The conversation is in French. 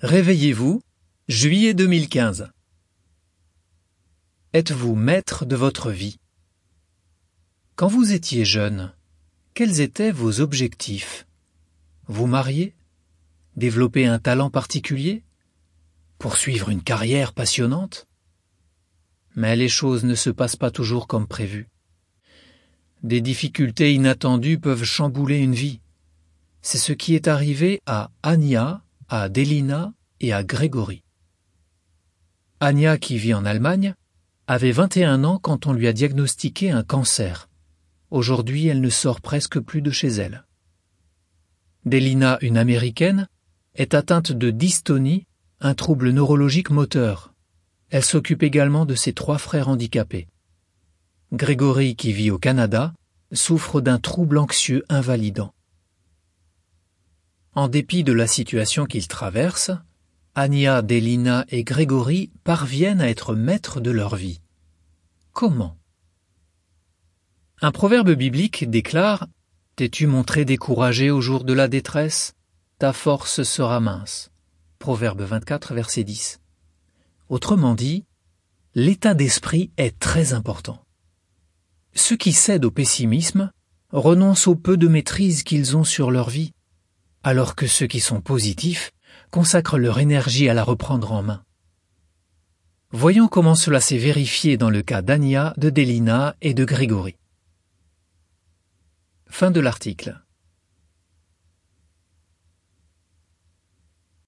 Réveillez-vous, juillet 2015. Êtes-vous maître de votre vie? Quand vous étiez jeune, quels étaient vos objectifs? Vous marier? Développer un talent particulier? Poursuivre une carrière passionnante? Mais les choses ne se passent pas toujours comme prévu. Des difficultés inattendues peuvent chambouler une vie. C'est ce qui est arrivé à Anya, à Delina et à Grégory. Anya, qui vit en Allemagne, avait 21 ans quand on lui a diagnostiqué un cancer. Aujourd'hui, elle ne sort presque plus de chez elle. Delina, une Américaine, est atteinte de dystonie, un trouble neurologique moteur. Elle s'occupe également de ses 3 frères handicapés. Grégory, qui vit au Canada, souffre d'un trouble anxieux invalidant. En dépit de la situation qu'ils traversent, Anya, Delina et Grégory parviennent à être maîtres de leur vie. Comment? Un proverbe biblique déclare « T'es-tu montré découragé au jour de la détresse? Ta force sera mince. » Proverbe 24, verset 10. Autrement dit, l'état d'esprit est très important. Ceux qui cèdent au pessimisme renoncent au peu de maîtrise qu'ils ont sur leur vie, alors que ceux qui sont positifs consacrent leur énergie à la reprendre en main. Voyons comment cela s'est vérifié dans le cas d'Anya, de Delina et de Grégory. Fin de l'article.